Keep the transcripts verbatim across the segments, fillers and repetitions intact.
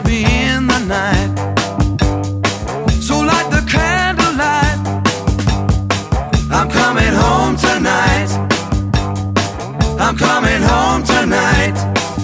guide me in the night. So light the candlelight, I'm coming home tonight. I'm coming home tonight.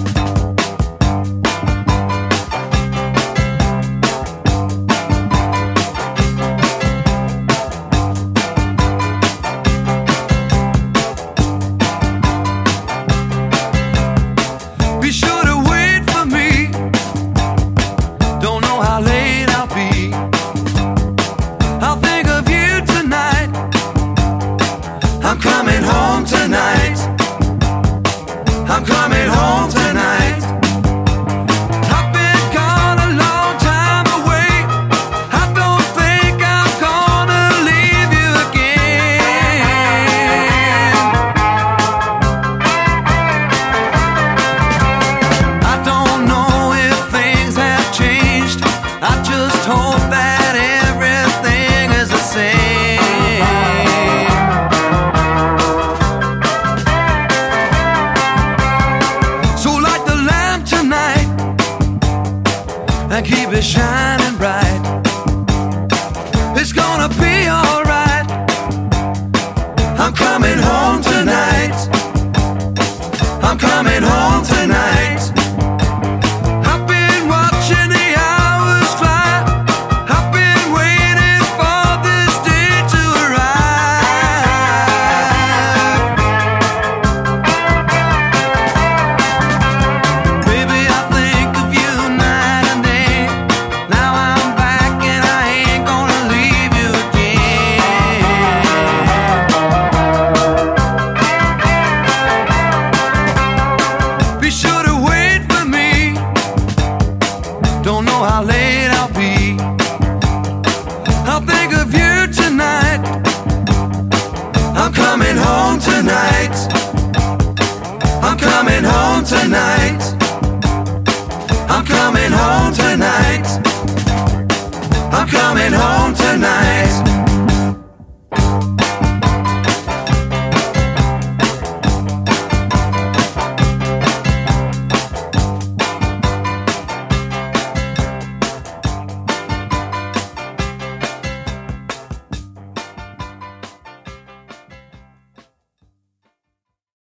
Be sure to wait for me. Don't know how late I'll be. I'll think of you tonight. I'm coming home tonight. I'm coming home tonight. I've been gone a long time away. I don't think I'm gonna leave you again. I don't know if things have changed. I just hope that everything is the same. So light the lamp tonight and keep it shining bright. It's gonna be alright. I'm coming home tonight. I'm coming home tonight. I've been watching the hours fly. I've been waiting for this day to arrive. Baby, I think of you night and day. Now I'm back and I ain't gonna leave you again. Be sure to wait for me. Don't know how late I'll be. I'll think of you tonight. I'm coming home tonight. I'm coming home tonight. I'm coming home tonight. I'm coming home tonight.